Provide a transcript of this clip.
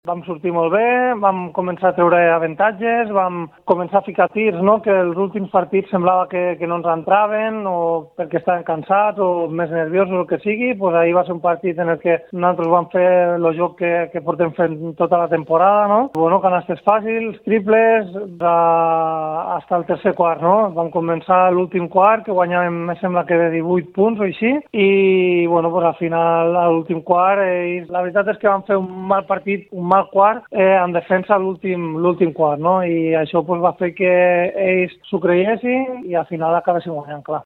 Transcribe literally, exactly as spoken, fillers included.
Vam sortir molt bé, vam començar a treure avantatges, vam començar a ficar tirs, no? Que els últims partits semblava que, que no ens entraven o perquè estaven cansats o més nerviosos o el que sigui. Pues ahir va ser un partit en el que nosaltres vam fer el joc que, que portem fent tota la temporada, no? Bueno, canastes fàcils, triples, a, hasta el tercer quart, no? Vam començar l'últim quart, que guanyàvem, me sembla que de divuit punts o així, i bueno, pues al final, a l'últim quart, eh, la veritat és que vam fer un mal partit, un mal quart eh, en defensa l'últim l'últim quart, no? I això pues, va fer que ells s'ho creiessin i al final acabessin guanyant, clar.